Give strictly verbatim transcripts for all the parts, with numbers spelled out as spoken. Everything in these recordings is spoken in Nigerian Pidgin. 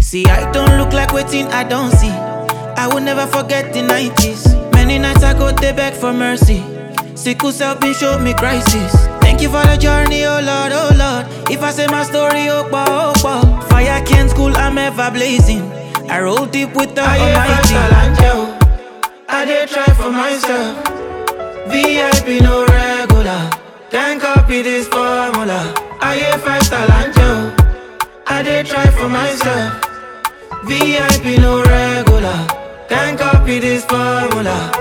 See, I don't look like waiting, I don't see. I will never forget the nineties. Many nights I go they beg for mercy. Sickle self been show me crisis. Thank you for the journey, oh Lord, oh Lord. If I say my story, oh bah, oh bah. Fire can't school, I'm ever blazing. I roll deep with the Almighty. I did try for myself. V I P no regular. Can't copy this formula. I hear five star angel. I did try for myself. V I P no regular. Can't copy this formula.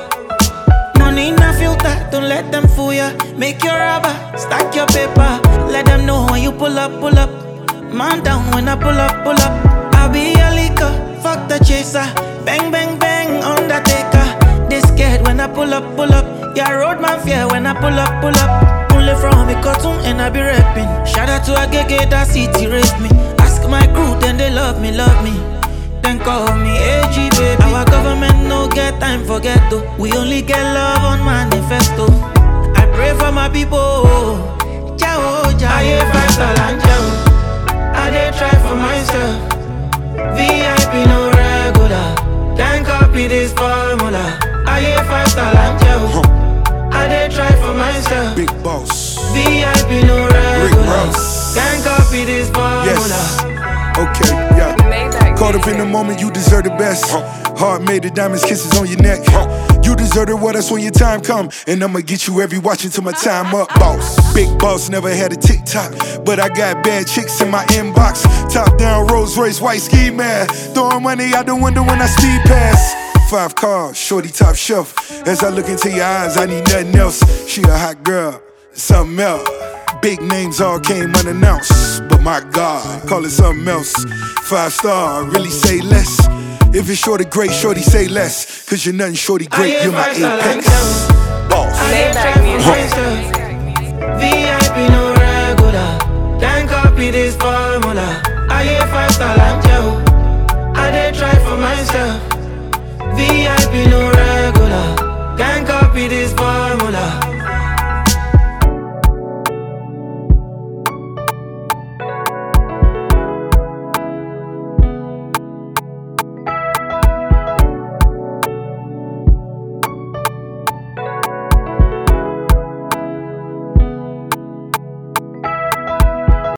Money in a filter, don't let them fool ya. Make your rubber, stack your paper. Let them know when you pull up, pull up. Man down when I pull up, pull up. I'll be a leaker, fuck the chaser. Bang, bang, bang, undertaker. They scared when I pull up, pull up. Yeah, road man fear when I pull up, pull up. Only from me cartoon and I be rapping. Shout out to a Agege, that city raised me. Ask my crew, then they love me, love me. Then call me A G, baby. Our government no get time for ghetto. We only get love on manifesto. I pray for my people. Ciao, ciao. I hear five star and ciao. I did try for myself. V I P no regular. Can't copy this formula. I hear five star and ciao. I did try for myself. Big boss. V I P no regular. Can't copy this formula. Yes. Okay, yeah. Caught up in the moment, you deserve the best. Heart made of diamonds, kisses on your neck. You deserve it, well, that's when your time come. And I'ma get you every watch until my time up. Boss, big boss, never had a TikTok. But I got bad chicks in my inbox. Top down, Rolls Royce, white ski mask. Throwing money out the window when I speed past. Five cars, shorty top shelf. As I look into your eyes, I need nothing else. She a hot girl, something else. Big names all came unannounced, but my God, call it something else. Five star, really say less. If it's shorty great, shorty say less. Cause you're nothing shorty great, you're my apex. Boss. Maybach music. V I P no regular. Can't copy this formula. I hear five star and ciao. I did try for myself. V I P no regular. Can't copy